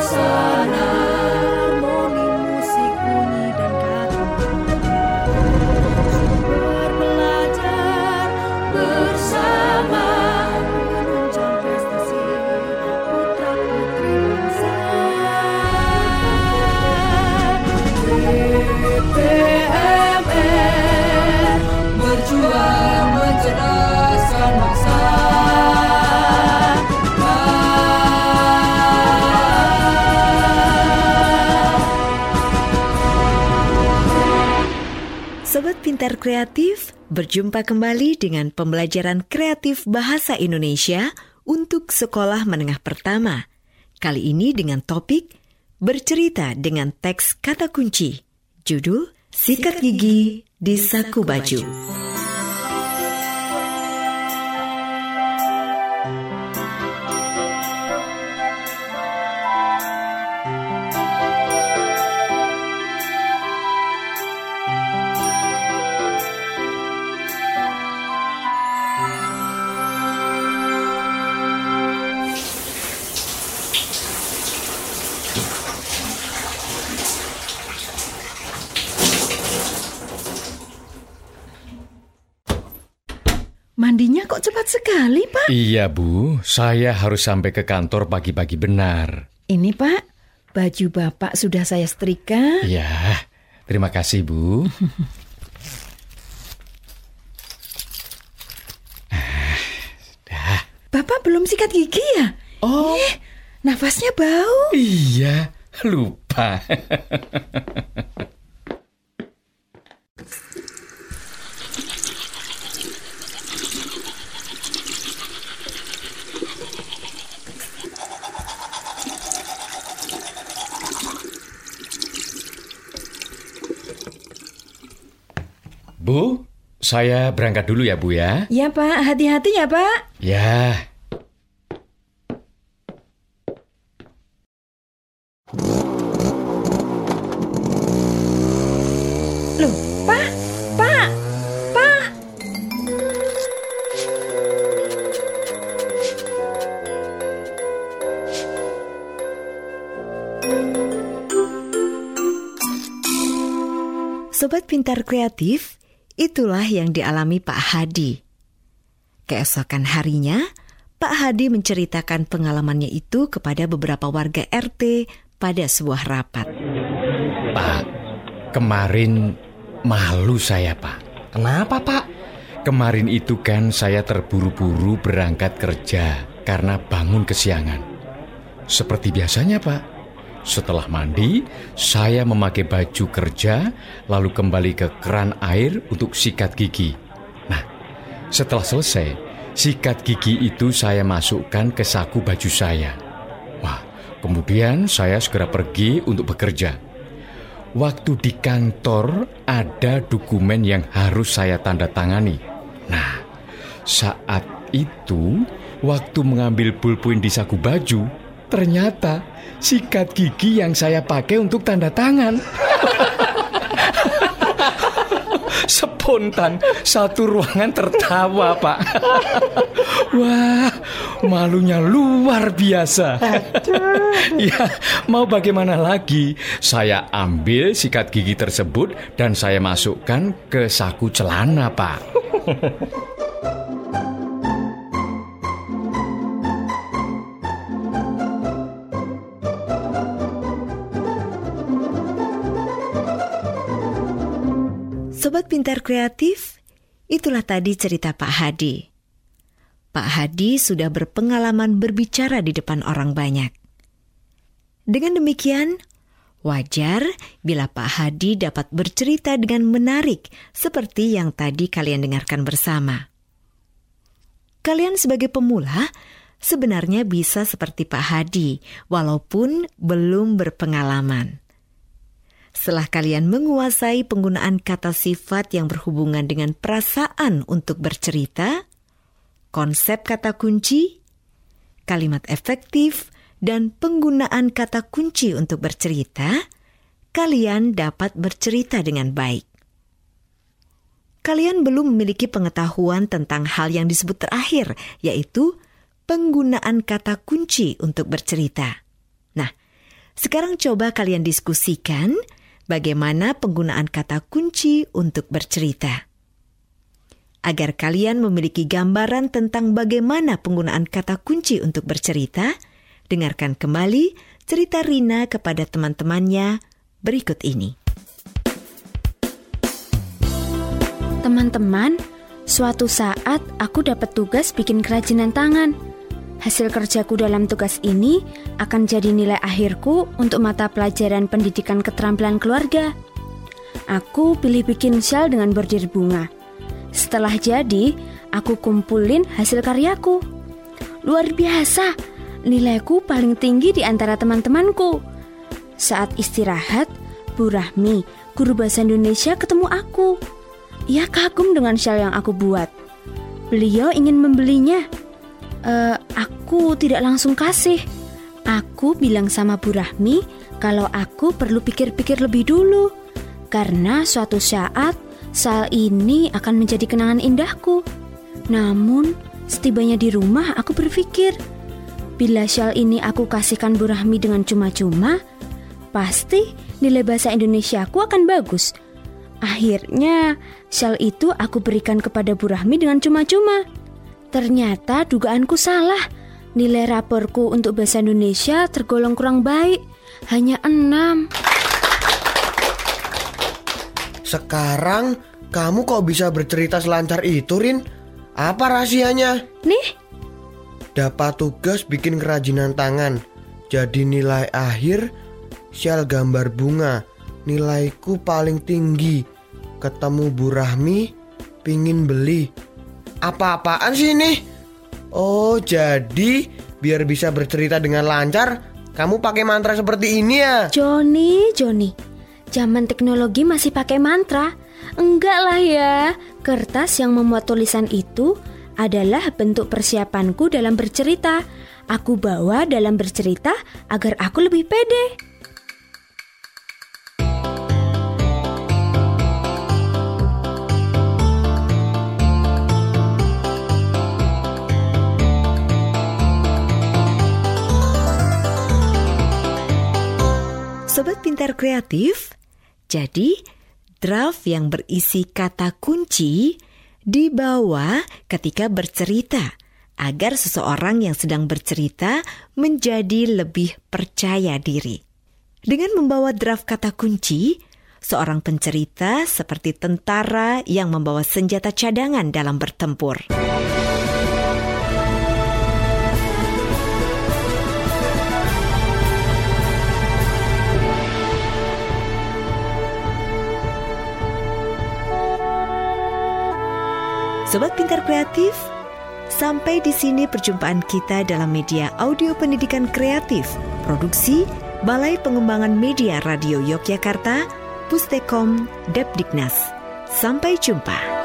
suasana, harmoni musik bunyi dan kata, berbelajar bersama, menunjang prestasi putra putri bangsa. DPMR berjuang mencerdaskan bangsa. Sobat Pintar Kreatif, berjumpa kembali dengan pembelajaran kreatif bahasa Indonesia untuk sekolah menengah pertama. Kali ini dengan topik bercerita dengan teks kata kunci. Judul Sikat Gigi di Saku Baju. Mandinya kok cepat sekali, Pak? Iya, Bu. Saya harus sampai ke kantor pagi-pagi benar. Ini, Pak, baju Bapak sudah saya setrika. Iya, terima kasih, Bu. Sudah. Bapak belum sikat gigi ya? Oh. Nafasnya bau. Iya, lupa. Bu, saya berangkat dulu ya, Bu ya. Ya, Pak. Hati-hati ya, Pak. Ya. Loh, Pak. Sobat Pintar Kreatif, itulah yang dialami Pak Hadi. Keesokan harinya, Pak Hadi menceritakan pengalamannya itu kepada beberapa warga RT pada sebuah rapat. Pak, kemarin malu saya, Pak. Kenapa, Pak? Kemarin itu kan saya terburu-buru berangkat kerja karena bangun kesiangan. Seperti biasanya, Pak. Setelah mandi, saya memakai baju kerja, lalu kembali ke keran air untuk sikat gigi. Nah, setelah selesai, sikat gigi itu saya masukkan ke saku baju saya. Wah, kemudian saya segera pergi untuk bekerja. Waktu di kantor ada dokumen yang harus saya tanda tangani. Nah, saat itu, waktu mengambil pulpen di saku baju, ternyata sikat gigi yang saya pakai untuk tanda tangan. Spontan satu ruangan tertawa, Pak. Wah, malunya luar biasa. Ya, mau bagaimana lagi? Saya ambil sikat gigi tersebut dan saya masukkan ke saku celana, Pak. Sobat Pintar Kreatif, itulah tadi cerita Pak Hadi. Pak Hadi sudah berpengalaman berbicara di depan orang banyak. Dengan demikian, wajar bila Pak Hadi dapat bercerita dengan menarik seperti yang tadi kalian dengarkan bersama. Kalian sebagai pemula sebenarnya bisa seperti Pak Hadi walaupun belum berpengalaman. Setelah kalian menguasai penggunaan kata sifat yang berhubungan dengan perasaan untuk bercerita, konsep kata kunci, kalimat efektif, dan penggunaan kata kunci untuk bercerita, kalian dapat bercerita dengan baik. Kalian belum memiliki pengetahuan tentang hal yang disebut terakhir, yaitu penggunaan kata kunci untuk bercerita. Nah, Sekarang coba kalian diskusikan bagaimana penggunaan kata kunci untuk bercerita. Agar kalian memiliki gambaran tentang bagaimana penggunaan kata kunci untuk bercerita, dengarkan kembali cerita Rina kepada teman-temannya berikut ini. Teman-teman, suatu saat aku dapat tugas bikin kerajinan tangan. Hasil kerjaku dalam tugas ini akan jadi nilai akhirku untuk mata pelajaran pendidikan keterampilan keluarga. Aku pilih bikin syal dengan bordir bunga. Setelah jadi, aku kumpulin hasil karyaku. Luar biasa, nilaiku paling tinggi di antara teman-temanku. Saat istirahat, Bu Rahmi, guru bahasa Indonesia, ketemu aku. Ia kagum dengan syal yang aku buat. Beliau ingin membelinya. Aku tidak langsung kasih. Aku bilang sama Bu Rahmi kalau aku perlu pikir-pikir lebih dulu. Karena suatu saat syal ini akan menjadi kenangan indahku. Namun, setibanya di rumah aku berpikir, bila syal ini aku kasihkan Bu Rahmi dengan cuma-cuma, pasti nilai bahasa Indonesiaku akan bagus. Akhirnya, syal itu aku berikan kepada Bu Rahmi dengan cuma-cuma. Ternyata dugaanku salah. Nilai raporku untuk bahasa Indonesia tergolong kurang baik, hanya 6. Sekarang kamu kok bisa bercerita selancar itu, Rin? Apa rahasianya? Nih, Dapat tugas bikin kerajinan tangan. Jadi nilai akhir syal gambar bunga. Nilaiku paling tinggi. Ketemu Bu Rahmi, pingin beli. Apa-apaan sih ini? Oh, jadi biar bisa bercerita dengan lancar, kamu pakai mantra seperti ini ya? Joni, zaman teknologi masih pakai mantra? Enggak lah ya. Kertas yang memuat tulisan itu adalah bentuk persiapanku dalam bercerita. Aku bawa dalam bercerita agar aku lebih pede. Sobat Pintar Kreatif, jadi draft yang berisi kata kunci dibawa ketika bercerita agar seseorang yang sedang bercerita menjadi lebih percaya diri. Dengan membawa draft kata kunci, seorang pencerita seperti tentara yang membawa senjata cadangan dalam bertempur. Sobat Pintar Kreatif, sampai di sini perjumpaan kita dalam media audio pendidikan kreatif, produksi Balai Pengembangan Media Radio Yogyakarta, Pustekom Depdiknas. Sampai jumpa.